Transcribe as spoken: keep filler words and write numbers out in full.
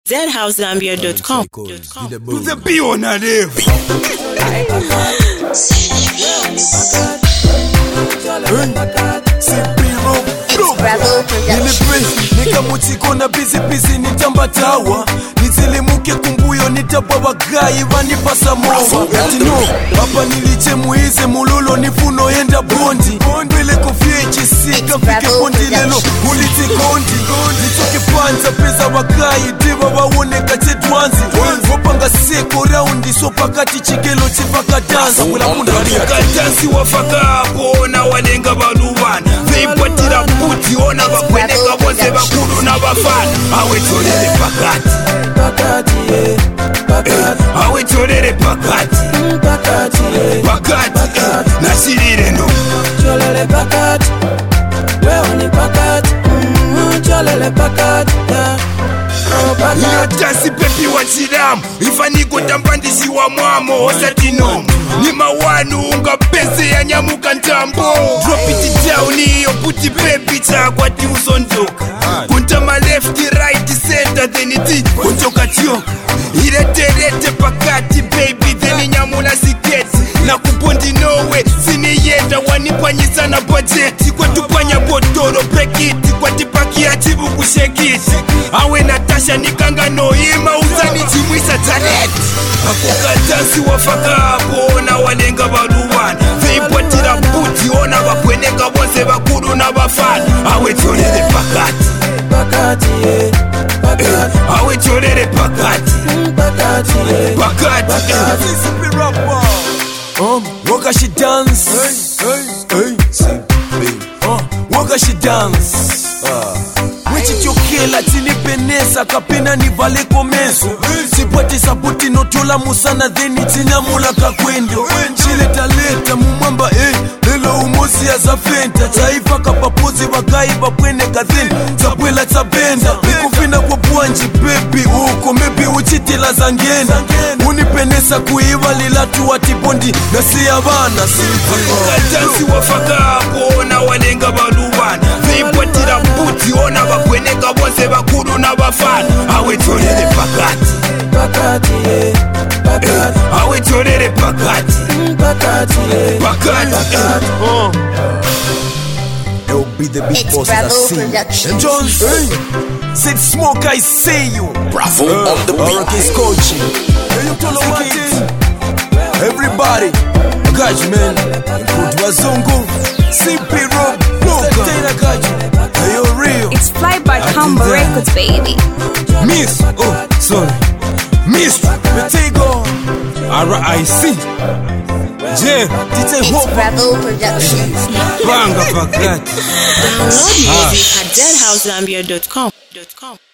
Z house zambia dot com. To the B on a live. Nikamuchiko na busy busy nitambatawa nizilimuke kumbuyo nitapa wagayi vanipasa mova Tino, hapa niliche muize mululo nifuno yenda bondi Mbele kofie chisika fike bondi lelo muliti kondi Nitoke panza pesa wagayi diva wawone kache dwanzi Wapanga seko raundi so pakati chikelo chipaka danza Waka dansi wafaka hapo na walenga baluwana Veipatira puti ona wakweneka wose bakuru na wafana Awe tolele pakati Pakati, yeah, pakati Awe tolele pakati Pakati, yeah, pakati, eh, na shirire no Cholele pakati, wewe ni pakati mm, Cholele pakati, yeah Iyo dansi pepi wa chidamu Ifaniko tambandishi wa mwamo Osatino Ni mawanu unga pese ya nyamuka ntambo Drop it down iyo puti pepi chakwa ti usondoka Kuntama left, right, center Then iti kuntoka tioka Irete pakati baby Then nyamula siketi Na kupondi nowe Sini yenda wanipanyisa na budget Kwa tupanya botoro prekiti Kwa tipaki ya chibu kushekiti Awe Natasha nikanga noima Uzani chimwisa tanet Akuka dansi wafaka hapo Na walenga baluwana Veipatira puti ona wakweneka wose bakuru na bafana Awe tolele pakati Pakati, yeah, pakati Awe tolele pakati Pakati, yeah, Pakati Um, waka she dance Hey, hey, uh, waka she dance uh. Wichichokela tini penesa kapena ni vale komeso Sipwati sabuti notola musana dheni tina mula kakwendo Chileta leta mumamba eh Lelo umosi ya zafenta Taifa kapapozi wagai bapwene katheni Zabwela tabenda Nikufina kwa buanji baby Uko mebi uchitila zangena Unipenesa kuiva lila tuwati bondi Na siya vana Dansi wafaka hapo na walenga baluwana Veipatira puti ona wakweneka wose bakuru na bafana Awe tolele pakati Pakati, yeah, pakati Awe tolele pakati Pakati, yeah, Pakati, eh. It'll be the big It's boss Bravo that see Production. And Jones, hey, said smoke I say you Bravo uh, on the beat. Is coaching. Hey, you tell them what everybody, catch man, include Wazungu, C P Rob, hey, you're real. It's Fly by Combo Records, baby. Miss, oh, sorry, Miss, Metego, R I C, J, D J It's Hope, Bravo Production. Banga pakati Download music at z house zambia dot com.